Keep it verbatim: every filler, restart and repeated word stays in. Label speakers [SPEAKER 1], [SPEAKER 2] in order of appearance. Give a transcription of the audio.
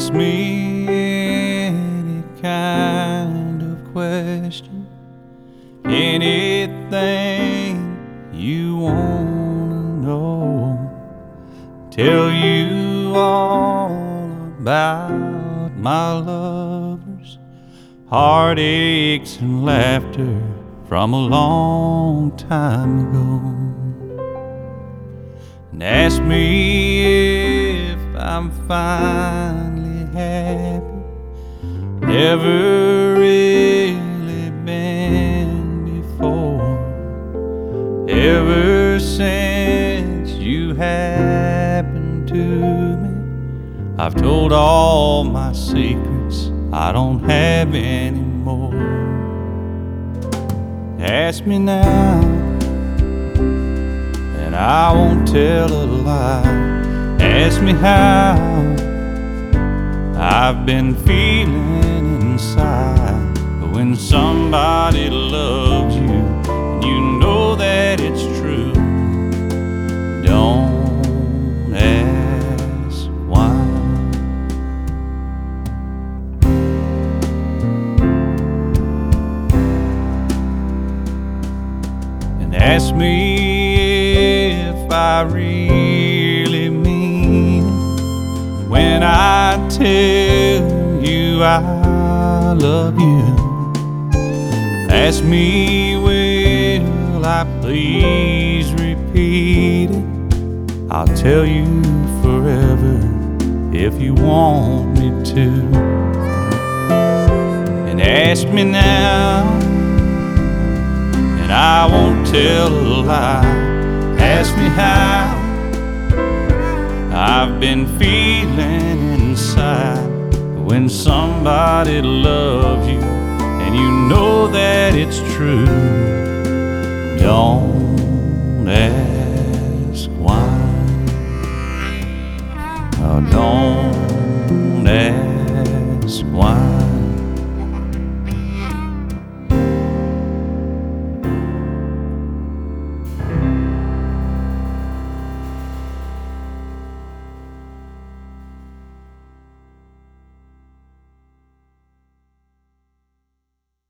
[SPEAKER 1] Ask me any kind of question, anything you wanna know. Tell you all about my lovers, heartaches and laughter from a long time ago. And ask me if I'm finally happy. Never really been before. Ever since you happened to me, I've told all my secrets, I don't have any more. Ask me now, and I won't tell a lie. Ask me how I've been feeling inside. But when somebody loves you, and you know that it's true, don't ask why. And ask me if I really mean it when I tell you I love you. Ask me, will I please repeat it? I'll tell you forever if you want me to. And ask me now, and I won't tell a lie. Ask me how I've been feeling inside. When somebody loves you, and you know that it's true, don't ask